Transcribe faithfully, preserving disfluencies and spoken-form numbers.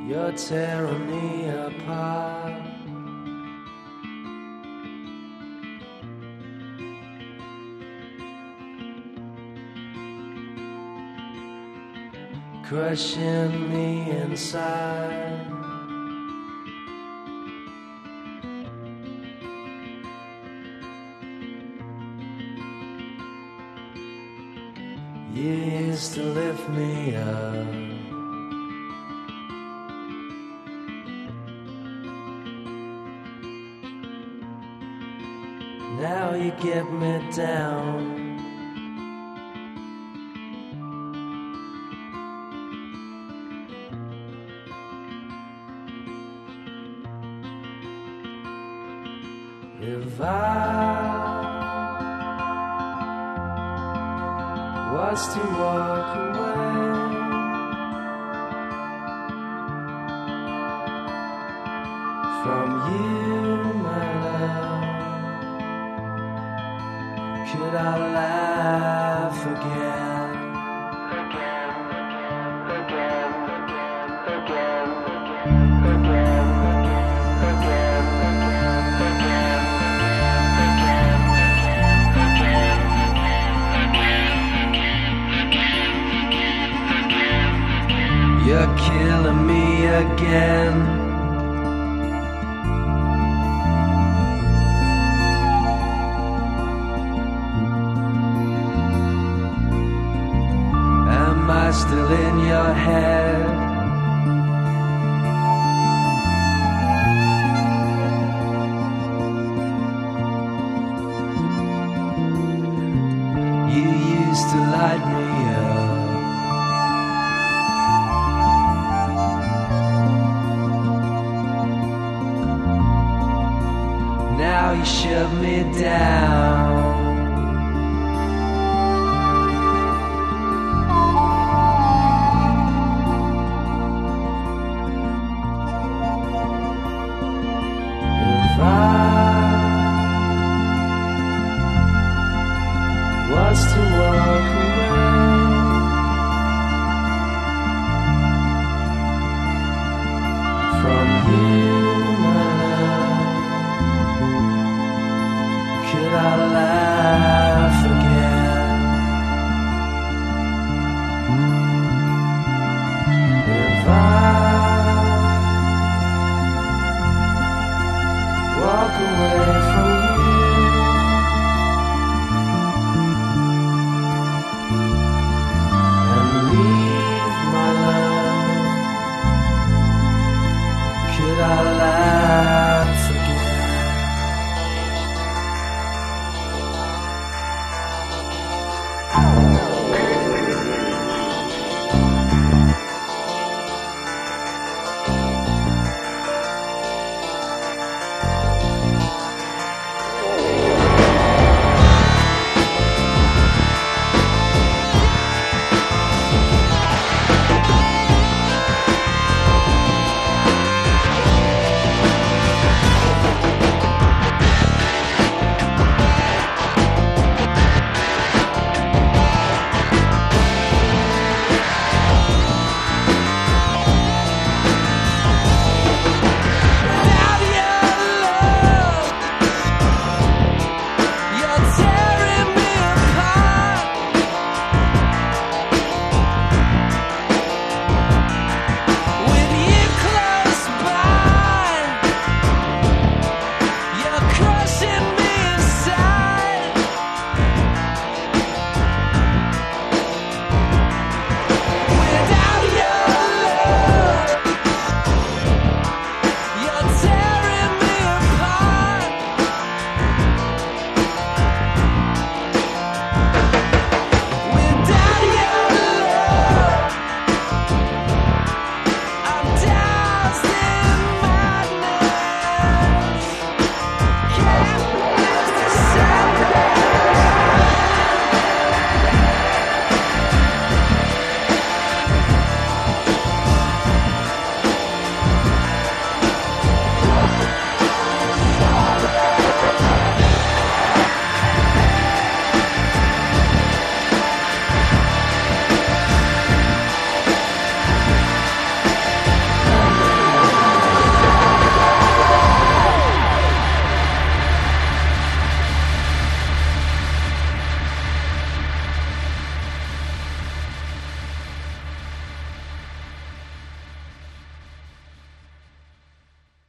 You're tearing me apart. Crushing me inside. You used to lift me up. Now you get me down. If I was to walk away, from you, my love, could I laugh again? Again, again, again, again, again, again, again, again, again. You're killing me again. Am I still in your head? You used to light me up. Now you shut me down. If I was to walk away from you, my love, could I laugh again? If I